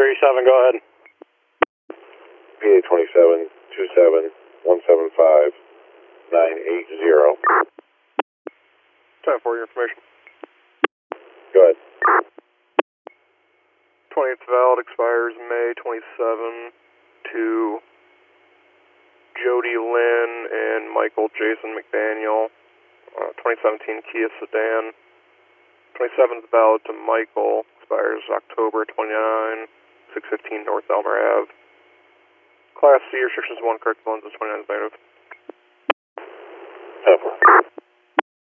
37, go ahead. PA 27 27 175 980. Time for your information. Go ahead. 28th valid expires May 27 to Jody Lynn and Michael Jason McDaniel. 2017 Kia sedan. 27th valid to Michael, expires October 29, 615 North Elmer Ave. Class C, restrictions 1, correct lenses 29 negative. 10-4.